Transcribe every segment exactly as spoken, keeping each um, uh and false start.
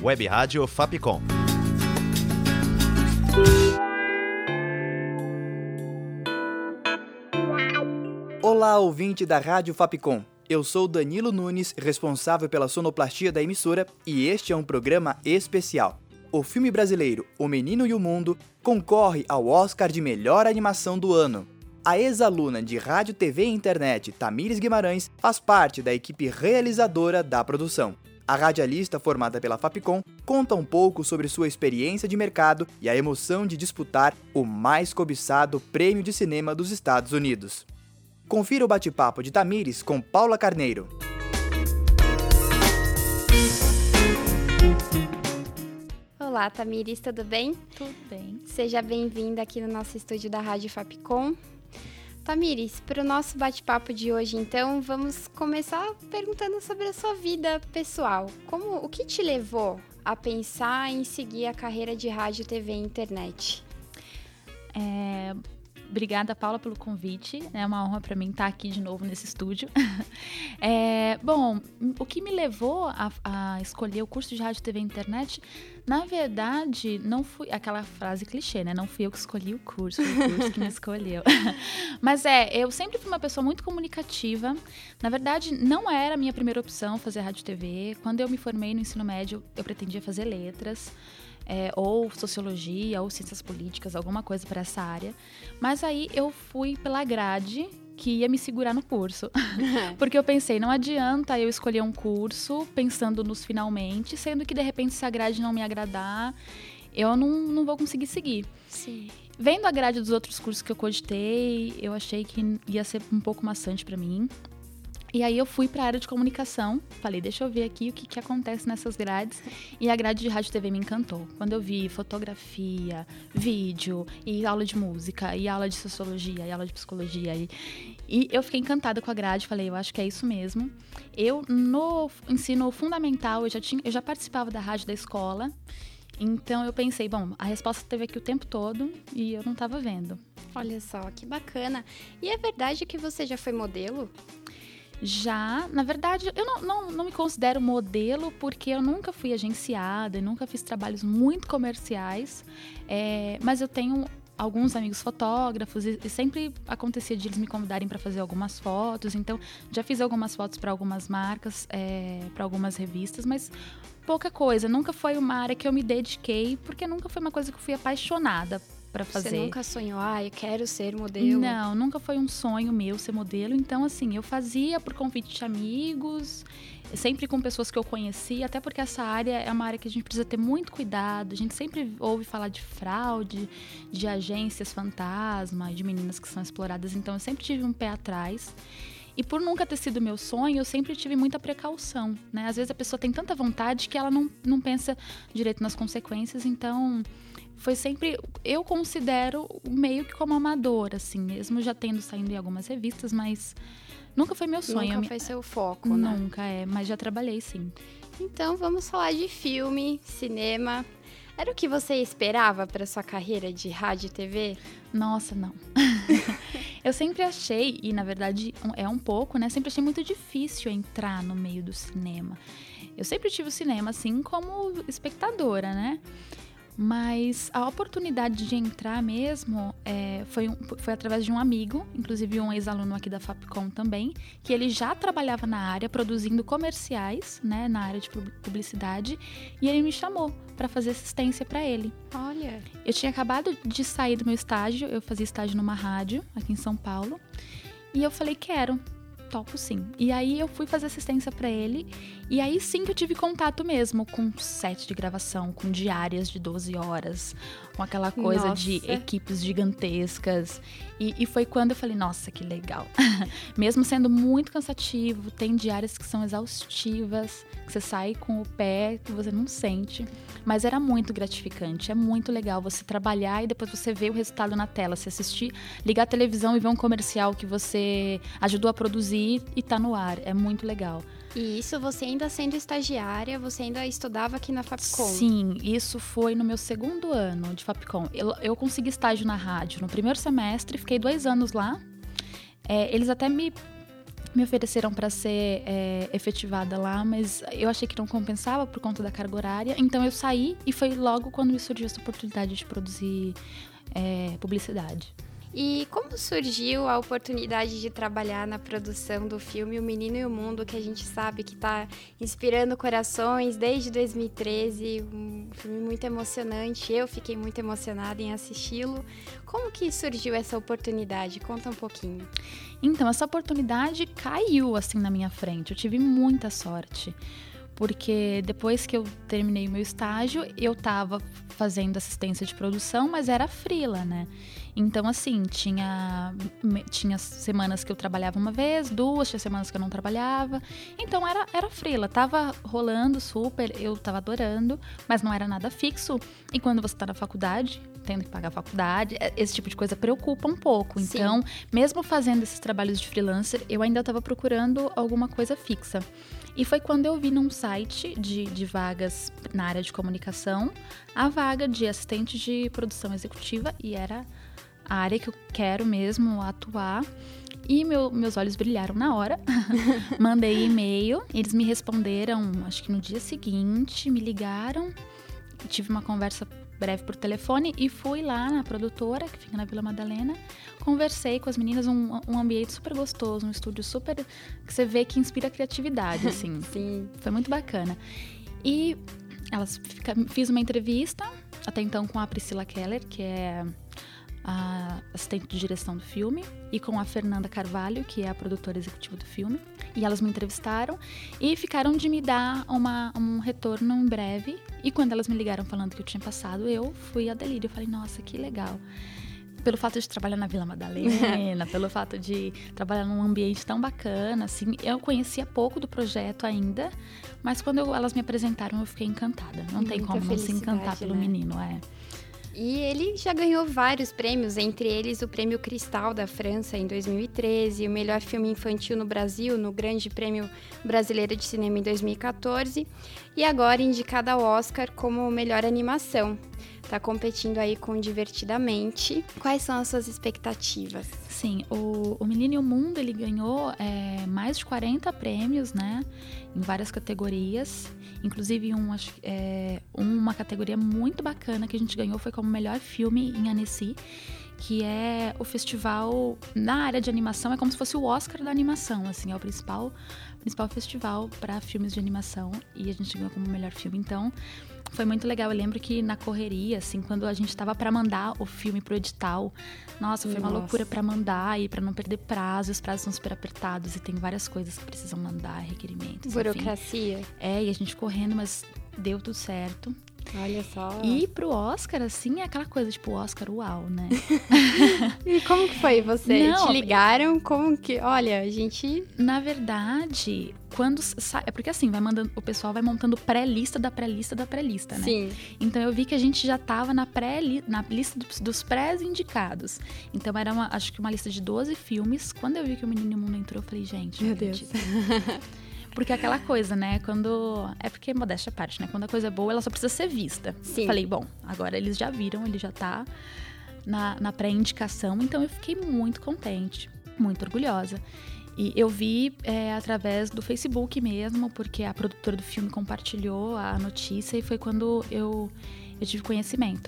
Web Rádio Fapcom. Olá, ouvinte da Rádio Fapcom. Eu sou Danilo Nunes, responsável pela sonoplastia da emissora, e este é um programa especial. O filme brasileiro O Menino e o Mundo concorre ao Oscar de Melhor Animação do Ano. A ex-aluna de Rádio, T V e Internet, Tamires Guimarães, faz parte da equipe realizadora da produção. A radialista formada pela Fapcom conta um pouco sobre sua experiência de mercado e a emoção de disputar o mais cobiçado prêmio de cinema dos Estados Unidos. Confira o bate-papo de Tamires com Paula Carneiro. Olá, Tamires, tudo bem? Tudo bem. Seja bem-vinda aqui no nosso estúdio da Rádio Fapcom. Tamires, para o nosso bate-papo de hoje, então, vamos começar perguntando sobre a sua vida pessoal. Como, o que te levou a pensar em seguir a carreira de rádio, T V e internet? É... Obrigada, Paula, pelo convite. É uma honra para mim estar aqui de novo nesse estúdio. É, bom, o que me levou a, a escolher o curso de rádio, T V e internet, na verdade, não fui... Aquela frase clichê, né? Não fui eu que escolhi o curso, foi o curso que me escolheu. Mas é, eu sempre fui uma pessoa muito comunicativa. Na verdade, não era a minha primeira opção fazer rádio e T V. Quando eu me formei no ensino médio, eu pretendia fazer letras. É, ou sociologia, ou ciências políticas, alguma coisa para essa área. Mas aí eu fui pela grade que ia me segurar no curso. Porque eu pensei, não adianta eu escolher um curso pensando nos finalmente, sendo que de repente se a grade não me agradar, eu não, não vou conseguir seguir. Sim. Vendo a grade dos outros cursos que eu cogitei, eu achei que ia ser um pouco maçante para mim. E aí eu fui para a área de comunicação, falei, deixa eu ver aqui o que, que acontece nessas grades. E a grade de rádio e T V me encantou. Quando eu vi fotografia, vídeo, e aula de música, e aula de sociologia, e aula de psicologia. E, e eu fiquei encantada com a grade, falei, eu acho que é isso mesmo. Eu, no ensino fundamental, eu já, tinha, eu já participava da rádio da escola. Então eu pensei, bom, a resposta teve aqui o tempo todo e eu não estava vendo. Olha só, que bacana. E é verdade que você já foi modelo? Já, na verdade, eu não, não, não me considero modelo porque eu nunca fui agenciada, eu nunca fiz trabalhos muito comerciais, é, mas eu tenho alguns amigos fotógrafos e, e sempre acontecia de eles me convidarem para fazer algumas fotos, então já fiz algumas fotos para algumas marcas, é, para algumas revistas, mas pouca coisa, nunca foi uma área que eu me dediquei porque nunca foi uma coisa que eu fui apaixonada para fazer. Você nunca sonhou, ah, eu quero ser modelo? Não, nunca foi um sonho meu ser modelo. Então, assim, eu fazia por convite de amigos, sempre com pessoas que eu conhecia, até porque essa área é uma área que a gente precisa ter muito cuidado. A gente sempre ouve falar de fraude, de agências fantasma, de meninas que são exploradas. Então, eu sempre tive um pé atrás. E por nunca ter sido meu sonho, eu sempre tive muita precaução, né? Às vezes a pessoa tem tanta vontade que ela não, não pensa direito nas consequências, então... Foi sempre, eu considero meio que como amadora, assim, mesmo já tendo saindo em algumas revistas, mas nunca foi meu sonho. Nunca foi seu foco, né? Nunca, é, mas já trabalhei, sim. Então, vamos falar de filme, cinema. Era o que você esperava para sua carreira de rádio e T V? Nossa, não. Eu sempre achei, e na verdade é um pouco, né? Sempre achei muito difícil entrar no meio do cinema. Eu sempre tive o cinema, assim, como espectadora, né? Mas a oportunidade de entrar mesmo é, foi, um, foi através de um amigo, inclusive um ex-aluno aqui da Fapcom também, que ele já trabalhava na área, produzindo comerciais, né, na área de publicidade, e ele me chamou para fazer assistência para ele. Olha! Eu tinha acabado de sair do meu estágio, eu fazia estágio numa rádio aqui em São Paulo, e eu falei, quero. Topo sim. E aí eu fui fazer assistência pra ele, e aí sim que eu tive contato mesmo com set de gravação, com diárias de doze horas, com aquela coisa Nossa. de equipes gigantescas. E, e foi quando eu falei, nossa, que legal. Mesmo sendo muito cansativo, tem diárias que são exaustivas, que você sai com o pé que você não sente. Mas era muito gratificante, é muito legal você trabalhar e depois você ver o resultado na tela. Você assistir, ligar a televisão e ver um comercial que você ajudou a produzir e tá no ar. É muito legal. E isso você ainda sendo estagiária, você ainda estudava aqui na Fapcom? Sim, isso foi no meu segundo ano de Fapcom. Eu, eu consegui estágio na rádio no primeiro semestre, fiquei dois anos lá. É, eles até me Me ofereceram para ser é, efetivada lá, mas eu achei que não compensava por conta da carga horária. Então eu saí e foi logo quando me surgiu essa oportunidade de produzir é, publicidade. E como surgiu a oportunidade de trabalhar na produção do filme O Menino e o Mundo, que a gente sabe que está inspirando corações desde dois mil e treze, um filme muito emocionante, eu fiquei muito emocionada em assisti-lo. Como que surgiu essa oportunidade? Conta um pouquinho. Então, essa oportunidade caiu assim na minha frente, eu tive muita sorte. Porque depois que eu terminei o meu estágio, eu estava fazendo assistência de produção, mas era freela, né? Então, assim, tinha, tinha semanas que eu trabalhava uma vez, duas, tinha semanas que eu não trabalhava. Então, era, era freela, tava rolando super, eu tava adorando, mas não era nada fixo. E quando você tá na faculdade, tendo que pagar a faculdade, esse tipo de coisa preocupa um pouco. Sim. Então, mesmo fazendo esses trabalhos de freelancer, eu ainda estava procurando alguma coisa fixa. E foi quando eu vi num site de, de vagas na área de comunicação, a vaga de assistente de produção executiva, e era a área que eu quero mesmo atuar. E meu, meus olhos brilharam na hora. Mandei e-mail, eles me responderam, acho que no dia seguinte, me ligaram, tive uma conversa breve por telefone e fui lá na produtora, que fica na Vila Madalena. Conversei com as meninas, um, um ambiente super gostoso, um estúdio super... que você vê que inspira criatividade, assim. Sim. Foi muito bacana. E elas fica, fiz uma entrevista, até então com a Priscila Keller, que é a assistente de direção do filme, e com a Fernanda Carvalho, que é a produtora executiva do filme. E elas me entrevistaram e ficaram de me dar uma, um retorno em breve. E quando elas me ligaram falando que eu tinha passado, eu fui a delírio. Eu falei, nossa, que legal. Pelo fato de trabalhar na Vila Madalena, pelo fato de trabalhar num ambiente tão bacana, assim, eu conhecia pouco do projeto ainda, mas quando eu, elas me apresentaram, eu fiquei encantada. Não tem Muita como não se encantar pelo né? menino, é. E ele já ganhou vários prêmios, entre eles o Prêmio Cristal da França em dois mil e treze, o melhor filme infantil no Brasil no Grande Prêmio Brasileiro de Cinema em dois mil e quatorze e agora indicado ao Oscar como melhor animação. Tá competindo aí com Divertidamente. Quais são as suas expectativas? Sim, o, o Menino e o Mundo, ele ganhou é, mais de quarenta prêmios, né? Em várias categorias. Inclusive, um, acho, é, uma categoria muito bacana que a gente ganhou foi como melhor filme em Annecy, que é o festival na área de animação, é como se fosse o Oscar da animação, assim, é o principal, principal festival para filmes de animação, e a gente ganhou como melhor filme. Então, foi muito legal. Eu lembro que na correria, assim, quando a gente tava para mandar o filme pro edital, nossa, foi uma Nossa. loucura para mandar e para não perder prazo. Os prazos são super apertados e tem várias coisas que precisam mandar, requerimentos, Burocracia. enfim. É, e a gente correndo, mas deu tudo certo. Olha só. E pro Oscar, assim, é aquela coisa, tipo, Oscar, uau, né? E como que foi você? Não, Te ligaram? Como que... Olha, a gente... Na verdade, quando... sa- É porque assim, vai mandando, o pessoal vai montando pré-lista da pré-lista da pré-lista, né? Sim. Então eu vi que a gente já tava na, pré na lista dos, dos pré-indicados. Então era, uma, acho que uma lista de doze filmes. Quando eu vi que o Menino e o Mundo entrou, eu falei, gente, Meu não acredito. Porque aquela coisa, né? Quando... É porque, modéstia à parte, né? Quando a coisa é boa, ela só precisa ser vista. Sim. Falei, bom, agora eles já viram, ele já tá na, na pré-indicação. Então eu fiquei muito contente, muito orgulhosa. E eu vi é, através do Facebook mesmo, porque a produtora do filme compartilhou a notícia e foi quando eu, eu tive conhecimento.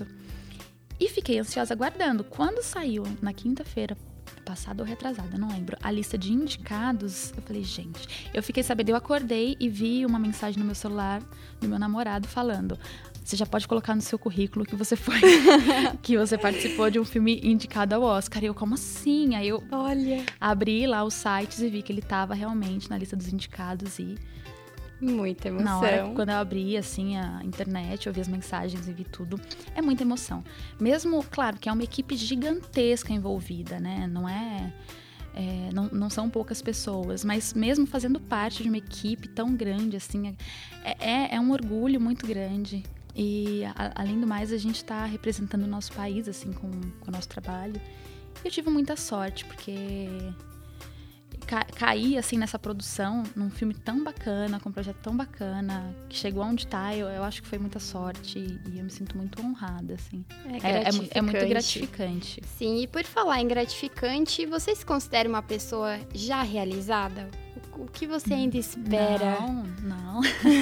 E fiquei ansiosa aguardando. Quando saiu, na quinta-feira, passada ou retrasada, não lembro, a lista de indicados, eu falei, gente... Eu fiquei sabendo, eu acordei e vi uma mensagem no meu celular do meu namorado falando... Você já pode colocar no seu currículo que você foi... que você participou de um filme indicado ao Oscar. E eu, como assim? Aí eu Olha. abri lá os sites e vi que ele estava realmente na lista dos indicados e... Muita emoção. Na hora, quando eu abri, assim, a internet, eu vi as mensagens e vi tudo, é muita emoção. Mesmo, claro, que é uma equipe gigantesca envolvida, né? Não é... é não, não são poucas pessoas, mas mesmo fazendo parte de uma equipe tão grande, assim, é, é, é um orgulho muito grande. E, a, além do mais, a gente está representando o nosso país, assim, com, com o nosso trabalho. E eu tive muita sorte, porque... ca- cair, assim, nessa produção, num filme tão bacana, com um projeto tão bacana, que chegou onde tá, eu, eu acho que foi muita sorte e, e eu me sinto muito honrada, assim. É, É, é, mu- é muito gratificante. Sim, e por falar em gratificante, você se considera uma pessoa já realizada? O, o que você ainda espera? Não, não.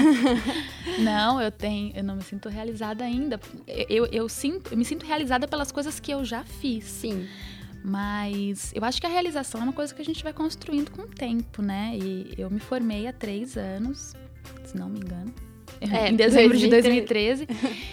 Não, eu tenho, eu não me sinto realizada ainda. Eu, eu, eu sinto, eu me sinto realizada pelas coisas que eu já fiz. Sim. Mas eu acho que a realização é uma coisa que a gente vai construindo com o tempo, né? E eu me formei há três anos, se não me engano, É, em dezembro de dois dois mil mil e e treze.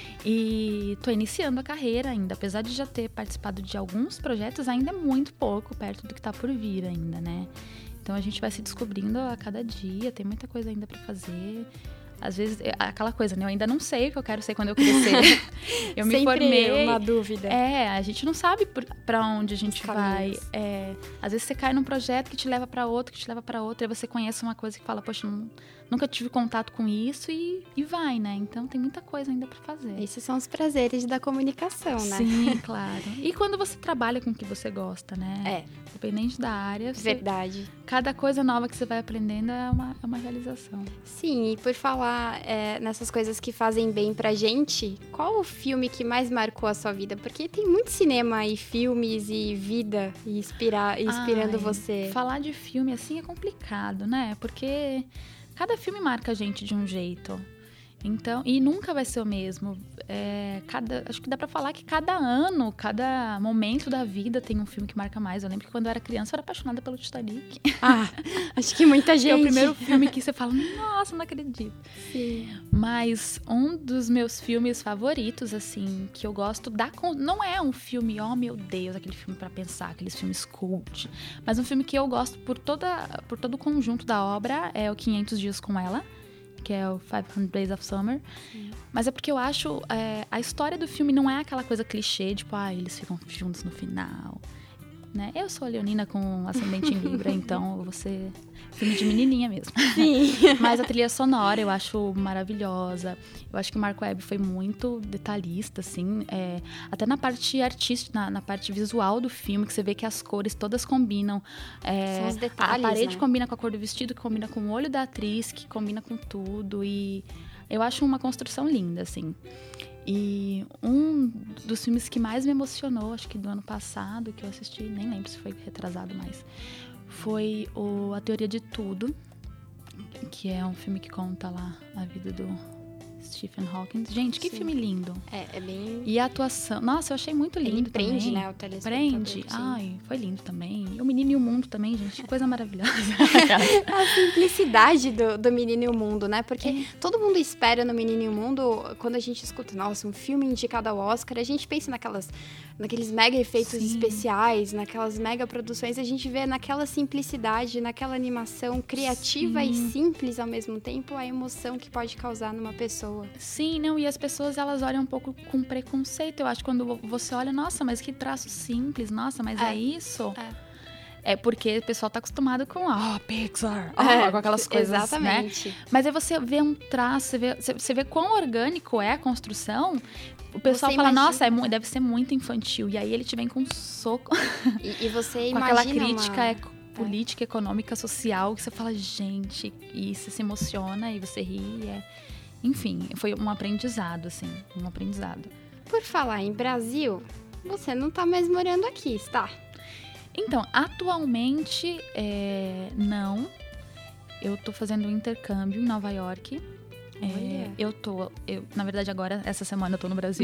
E tô iniciando a carreira ainda. Apesar de já ter participado de alguns projetos, ainda é muito pouco perto do que tá por vir ainda, né? Então a gente vai se descobrindo a cada dia, tem muita coisa ainda pra fazer. Às vezes, é aquela coisa, né? Eu ainda não sei o que eu quero ser quando eu crescer. Eu me Sempre formei. uma dúvida. É, a gente não sabe por, pra onde a gente Os vai. caminhos. É, às vezes você cai num projeto que te leva pra outro, que te leva pra outro, e você conhece uma coisa que fala, poxa, não, nunca tive contato com isso e, e vai, né? Então tem muita coisa ainda pra fazer. Esses são os prazeres da comunicação, né? Sim, claro. E quando você trabalha com o que você gosta, né? É, Independente da área, você- verdade. cada coisa nova que você vai aprendendo é uma, é uma realização. Sim, e por falar é, nessas coisas que fazem bem pra gente, qual o filme que mais marcou a sua vida? Porque tem muito cinema e filmes e vida e inspira, inspirando Ai, você. Falar de filme assim é complicado, né? Porque cada filme marca a gente de um jeito. Então, e nunca vai ser o mesmo. É, cada, acho que dá pra falar que cada ano, cada momento da vida tem um filme que marca mais. Eu lembro que quando eu era criança eu era apaixonada pelo Titanic. Ah, acho que muita Que gente. é o primeiro filme que você fala, nossa, não acredito. Sim. Mas um dos meus filmes favoritos, assim, que eu gosto da... con- Não é um filme, oh meu Deus, aquele filme pra pensar, aqueles filmes cult. Mas um filme que eu gosto por, toda, por todo o conjunto da obra é o quinhentos Dias com Ela, que é o quinhentos Days of Summer. Sim. Mas é porque eu acho... é, a história do filme não é aquela coisa clichê, tipo, ah, eles ficam juntos no final... Né? Eu sou a leonina com ascendente em Libra, então eu vou ser filme de menininha mesmo. Sim. Mas a trilha sonora eu acho maravilhosa. Eu acho que o Marco Webb foi muito detalhista, assim. é, até na parte artística, na, na parte visual do filme, que você vê que as cores todas combinam. é, São os a, detalhes, a parede né? combina com a cor do vestido, que combina com o olho da atriz, que combina com tudo. E eu acho uma construção linda, assim. E um dos filmes que mais me emocionou, acho que do ano passado, que eu assisti, nem lembro se foi retrasado mais, foi o A Teoria de Tudo, que é um filme que conta lá a vida do Stephen Hawking. Gente, que Sim. filme lindo. É, é bem... E a atuação... Nossa, eu achei muito lindo Ele prende, também. né, o telespectador. Prende. sim. Ai, foi lindo também. E o Menino e o Mundo também, gente. Que coisa maravilhosa. A simplicidade do, do Menino e o Mundo, né? Porque todo mundo espera no Menino e o Mundo, quando a gente escuta, nossa, um filme indicado ao Oscar, a gente pensa naquelas, naqueles mega efeitos Sim. especiais, naquelas mega produções, a gente vê naquela simplicidade, naquela animação criativa Sim. e simples ao mesmo tempo, a emoção que pode causar numa pessoa. Sim, não, e as pessoas, elas olham um pouco com preconceito. Eu acho que quando você olha, nossa, mas que traço simples, nossa, mas é, É, isso? é. É porque o pessoal tá acostumado com, ah, Pixar, É, ah, com aquelas coisas, né? exatamente. Mas aí você vê um traço, você vê, você- você vê quão orgânico é a construção, o pessoal Você fala, imagina- nossa, é mu- deve ser muito infantil. E aí ele te vem com um soco, E, e você com imagina aquela crítica uma... eco- política, econômica, social, que você fala, gente, e você se emociona, e você ri, é... Enfim, foi um aprendizado, assim, um aprendizado. Por falar em Brasil, você não tá mais morando aqui, está? Então, atualmente, é, não. Eu tô fazendo um intercâmbio em Nova York. É, Olha. eu tô, eu, na verdade agora, essa semana eu tô no Brasil.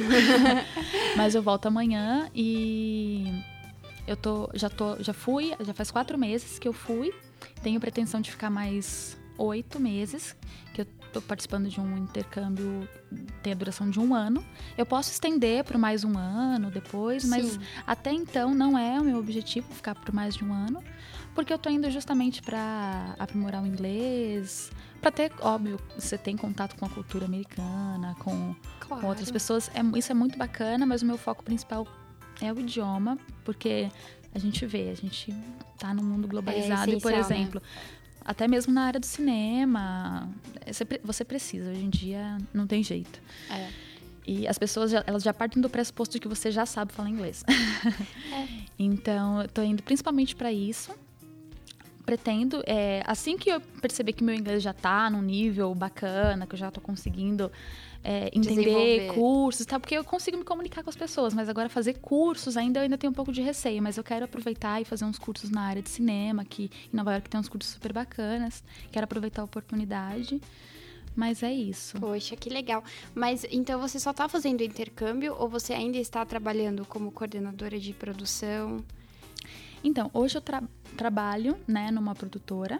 Mas eu volto amanhã e eu tô, já tô, já fui, já faz quatro meses que eu fui. Tenho pretensão de ficar mais oito meses, que eu tô participando de um intercâmbio, tem a duração de um ano. Eu posso estender por mais um ano depois, mas Sim. até então não é o meu objetivo ficar por mais de um ano, porque eu tô indo justamente para aprimorar o inglês, para ter, óbvio, você tem contato com a cultura americana, com, Claro. com outras pessoas. É, isso é muito bacana, mas o meu foco principal é o idioma, porque a gente vê, a gente tá num mundo globalizado e, por essencial, né? exemplo, até mesmo na área do cinema, você pre- você precisa, hoje em dia não tem jeito. É. E as pessoas, já, elas já partem do pressuposto de que você já sabe falar inglês. É. Então, eu tô indo principalmente para isso, pretendo, é, assim que eu perceber que meu inglês já tá num nível bacana, que eu já tô conseguindo é, entender cursos e tal, porque eu consigo me comunicar com as pessoas, mas agora fazer cursos ainda, eu ainda tenho um pouco de receio, mas eu quero aproveitar e fazer uns cursos na área de cinema, que em Nova York tem uns cursos super bacanas, quero aproveitar a oportunidade, mas é isso. Poxa, que legal. Mas então você só tá fazendo intercâmbio ou você ainda está trabalhando como coordenadora de produção? Então, hoje eu tra- trabalho, né, numa produtora.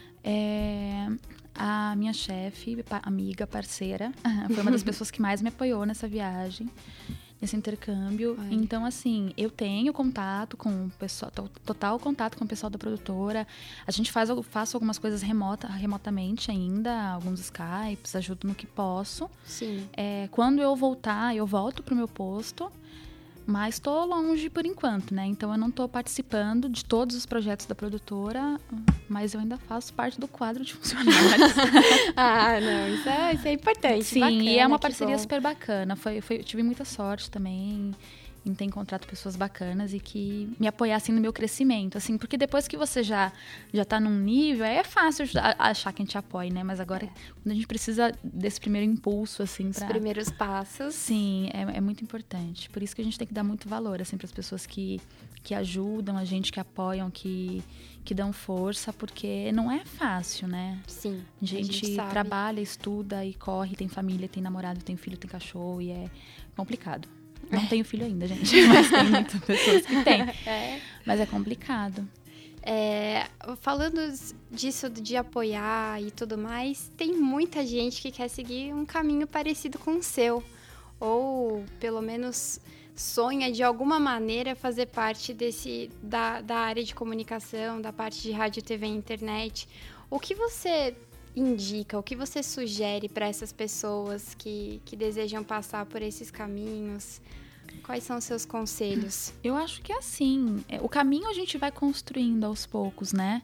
É, a minha chefe, pa- amiga, parceira, foi uma das pessoas que mais me apoiou nessa viagem, nesse intercâmbio. Ai. Então, assim, eu tenho contato com o pessoal, to- total contato com o pessoal da produtora. A gente faz faço algumas coisas remota, remotamente ainda, alguns Skypes, ajudo no que posso. Sim. É, quando eu voltar, eu volto pro meu posto. Mas estou longe por enquanto, né? Então eu não estou participando de todos os projetos da produtora, mas eu ainda faço parte do quadro de funcionários. Ah, não, isso é, isso é importante. Sim, bacana, e é uma que parceria bom. super bacana. Foi, foi, eu tive muita sorte também em ter encontrado pessoas bacanas e que me apoiassem no meu crescimento, assim, porque depois que você já, já tá num nível, aí é fácil ajudar- achar quem te apoie, né? Mas agora, quando a gente precisa desse primeiro impulso, assim, Os pra... primeiros passos. Sim, é, é muito importante. Por isso que a gente tem que dar muito valor, assim, para as pessoas que, que ajudam a gente, que apoiam, que, que dão força, porque não é fácil, né? Sim. A gente, gente sabe. trabalha, estuda e corre, tem família, tem namorado, tem filho, tem cachorro e é complicado. Não tenho filho ainda, gente, mas tem muitas pessoas que têm. É. Mas é complicado. É, falando disso de apoiar e tudo mais, tem muita gente que quer seguir um caminho parecido com o seu. Ou, pelo menos, sonha de alguma maneira fazer parte desse, da, da área de comunicação, da parte de rádio, T V e internet. O que você indica, o que você sugere para essas pessoas que, que desejam passar por esses caminhos? Quais são os seus conselhos? Eu acho que é assim, é, o caminho a gente vai construindo aos poucos, né?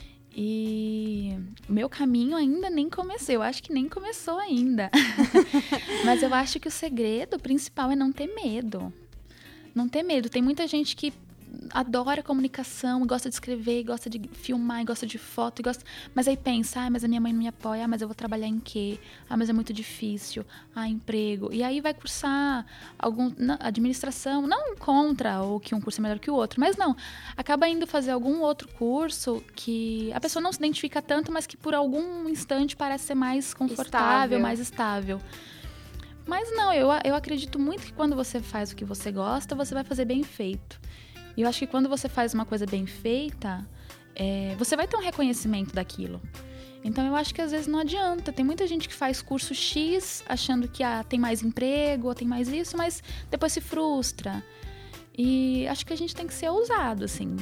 E o meu caminho ainda nem começou, eu acho que nem começou ainda. Mas eu acho que o segredo principal é não ter medo. Não ter medo. Tem muita gente que adora comunicação, gosta de escrever, gosta de filmar, gosta de foto, gosta... mas aí pensa, ah, mas a minha mãe não me apoia, ah, mas eu vou trabalhar em quê? Ah, mas é muito difícil, ah, emprego. E aí vai cursar algum não, administração, não contra ou que um curso é melhor que o outro, mas não, acaba indo fazer algum outro curso que a pessoa não se identifica tanto, mas que por algum instante parece ser mais confortável, Estável. mais estável. Mas não, eu, eu acredito muito que quando você faz o que você gosta, você vai fazer bem feito. E eu acho que quando você faz uma coisa bem feita, é, você vai ter um reconhecimento daquilo. Então, eu acho que às vezes não adianta. Tem muita gente que faz curso X achando que ah, tem mais emprego ou tem mais isso, mas depois se frustra. E acho que a gente tem que ser ousado, assim.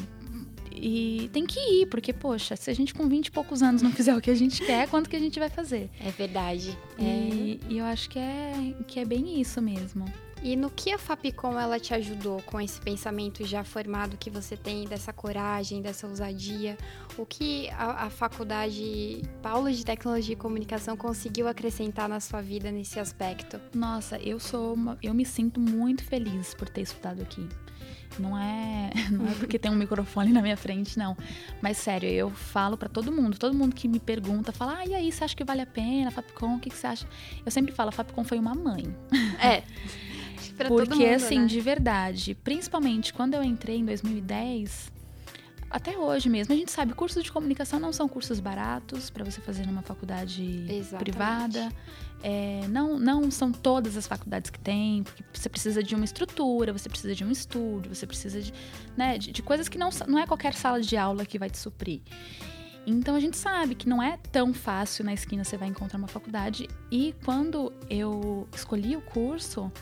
E tem que ir, porque, poxa, se a gente com vinte e poucos anos não fizer o que a gente quer, quanto que a gente vai fazer? É verdade. E, e eu acho que é, que é bem isso mesmo. E no que a Fapcom ela te ajudou com esse pensamento já formado que você tem, dessa coragem, dessa ousadia? O que a, a faculdade Paula de Tecnologia e Comunicação conseguiu acrescentar na sua vida nesse aspecto? Nossa, eu sou uma, eu me sinto muito feliz por ter estudado aqui. Não é, não é porque tem um microfone na minha frente, não. Mas sério, eu falo pra todo mundo, todo mundo que me pergunta, fala, ah, e aí, você acha que vale a pena a Fapcom? O que, que você acha? Eu sempre falo, a Fapcom foi uma mãe. É. Pra Porque, todo mundo, assim, né? de verdade, principalmente quando eu entrei em dois mil e dez, até hoje mesmo, a gente sabe, cursos de comunicação não são cursos baratos para você fazer numa faculdade Exatamente. privada. É, não, não são todas as faculdades que tem, porque você precisa de uma estrutura, você precisa de um estúdio, você precisa de, né, de, de coisas que não, não é qualquer sala de aula que vai te suprir. Então, a gente sabe que não é tão fácil na esquina você vai encontrar uma faculdade. E quando eu escolhi o curso,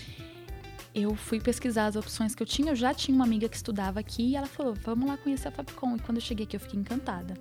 eu fui pesquisar as opções que eu tinha. Eu já tinha uma amiga que estudava aqui e ela falou, vamos lá conhecer a Fapcom. E quando eu cheguei aqui, eu fiquei encantada.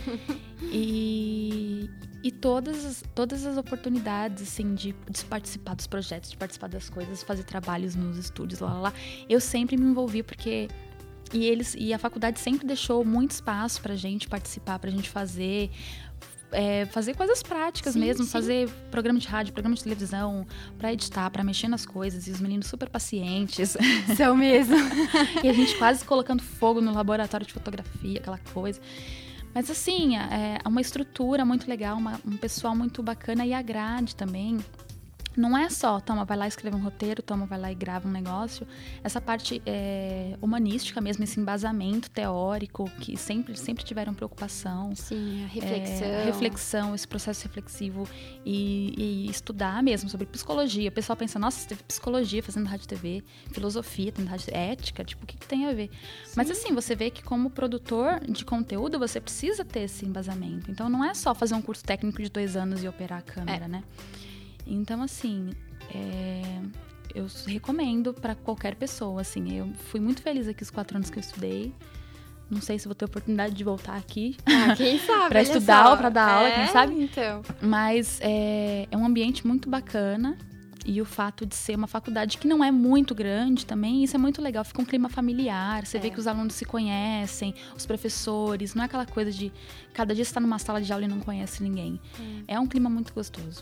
e e todas, as, todas as oportunidades, assim, de, de participar dos projetos, de participar das coisas, fazer trabalhos nos estúdios, lá, lá, lá, eu sempre me envolvi porque... E, eles, e a faculdade sempre deixou muito espaço pra gente participar, pra gente fazer... É, fazer coisas práticas Sim, mesmo, sim. fazer programa de rádio, programa de televisão, pra editar, pra mexer nas coisas, e os meninos super pacientes. São mesmo. E a gente quase colocando fogo no laboratório de fotografia, aquela coisa. Mas assim, é uma estrutura muito legal, uma, um pessoal muito bacana e a grade também. Não é só, toma, vai lá escrever um roteiro, toma, vai lá e grava um negócio. Essa parte é, humanística mesmo, esse embasamento teórico, que sempre, sempre tiveram preocupação. Sim, a reflexão. É, reflexão, esse processo reflexivo e, e estudar mesmo sobre psicologia. O pessoal pensa, nossa, você teve psicologia fazendo rádio e T V, filosofia, tem rádio, ética, tipo, o que, que tem a ver? Sim. Mas assim, você vê que como produtor de conteúdo, você precisa ter esse embasamento. Então, não é só fazer um curso técnico de dois anos e operar a câmera, é. né? Então, assim, é, eu recomendo para qualquer pessoa, assim. Eu fui muito feliz aqui os quatro anos que eu estudei. Não sei se vou ter oportunidade de voltar aqui. Ah, quem sabe? para estudar ou para dar aula, é, quem sabe? Então. Mas é, é um ambiente muito bacana. E o fato de ser uma faculdade que não é muito grande também, isso é muito legal. Fica um clima familiar, você é. vê que os alunos se conhecem, os professores. Não é aquela coisa de cada dia você está numa sala de aula e não conhece ninguém. É, é um clima muito gostoso.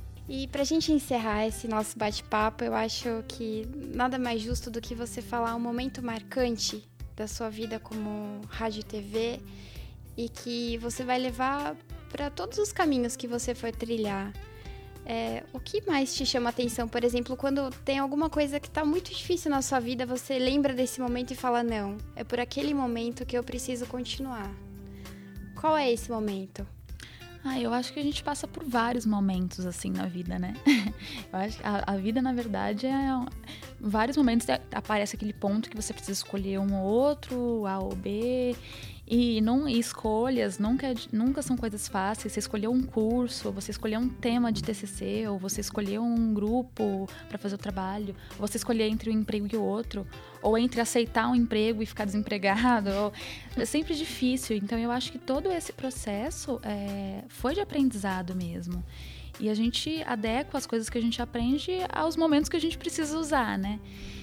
E pra gente encerrar esse nosso bate-papo, eu acho que nada mais justo do que você falar um momento marcante da sua vida como rádio e T V e que você vai levar para todos os caminhos que você for trilhar. É, o que mais te chama a atenção? Por exemplo, quando tem alguma coisa que tá muito difícil na sua vida, você lembra desse momento e fala, não, é por aquele momento que eu preciso continuar. Qual é esse momento? Ah, eu acho que a gente passa por vários momentos, assim, na vida, né? Eu acho que a, a vida, na verdade, é... Um, vários momentos aparece aquele ponto que você precisa escolher um ou outro, A ou B... E, não, e escolhas nunca, nunca são coisas fáceis. Você escolheu um curso, você escolheu um tema de T C C, ou você escolheu um grupo para fazer o trabalho, ou você escolher entre um emprego e o outro, ou entre aceitar um emprego e ficar desempregado. Ou... É sempre difícil. Então, eu acho que todo esse processo é, foi de aprendizado mesmo. E a gente adequa as coisas que a gente aprende aos momentos que a gente precisa usar, né?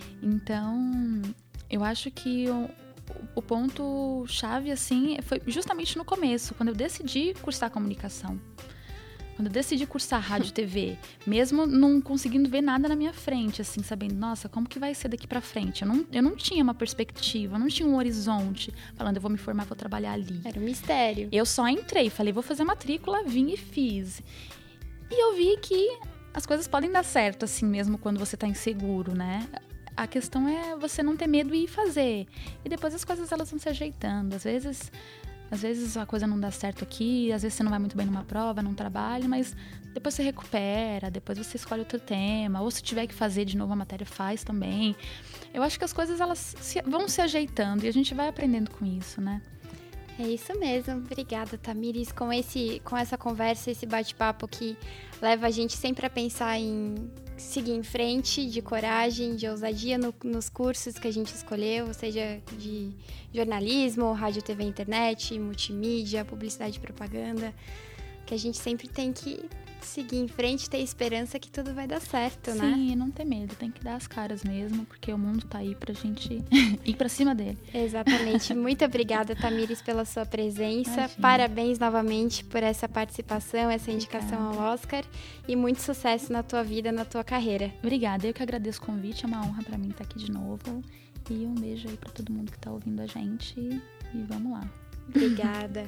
Então, eu acho que... Eu, o ponto chave, assim, foi justamente no começo, quando eu decidi cursar comunicação. Quando eu decidi cursar rádio e T V, mesmo não conseguindo ver nada na minha frente, assim, sabendo, nossa, como que vai ser daqui pra frente? Eu não, eu não tinha uma perspectiva, eu não tinha um horizonte, falando, eu vou me formar, vou trabalhar ali. Era um mistério. Eu só entrei, falei, vou fazer matrícula, vim e fiz. E eu vi que as coisas podem dar certo, assim, mesmo quando você tá inseguro, né? A questão é você não ter medo e ir fazer. E depois as coisas elas vão se ajeitando. Às vezes, às vezes a coisa não dá certo aqui, às vezes você não vai muito bem numa prova, num trabalho, mas depois você recupera, depois você escolhe outro tema, ou se tiver que fazer de novo a matéria, faz também. Eu acho que as coisas elas se, vão se ajeitando e a gente vai aprendendo com isso, né? É isso mesmo. Obrigada, Tamires, com, esse, com essa conversa, esse bate-papo que leva a gente sempre a pensar em seguir em frente, de coragem, de ousadia no, nos cursos que a gente escolheu, seja de jornalismo, rádio, T V, internet, multimídia, publicidade e propaganda, que a gente sempre tem que seguir em frente, ter esperança que tudo vai dar certo, Sim, né? Sim, não ter medo, tem que dar as caras mesmo, porque o mundo tá aí pra gente ir pra cima dele. Exatamente. Muito obrigada, Tamires, pela sua presença. Imagina. Parabéns novamente por essa participação, essa indicação Obrigada. ao Oscar e muito sucesso na tua vida, na tua carreira. Obrigada, eu que agradeço o convite, é uma honra pra mim estar aqui de novo e um beijo aí pra todo mundo que tá ouvindo a gente e vamos lá. Obrigada.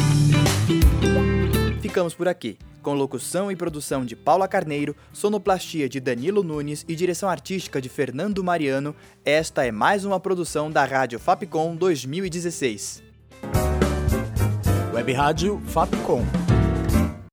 Ficamos por aqui, com locução e produção de Paula Carneiro, sonoplastia de Danilo Nunes e direção artística de Fernando Mariano. Esta é mais uma produção da Rádio Fapcom dois mil e dezesseis. Web Rádio Fapcom.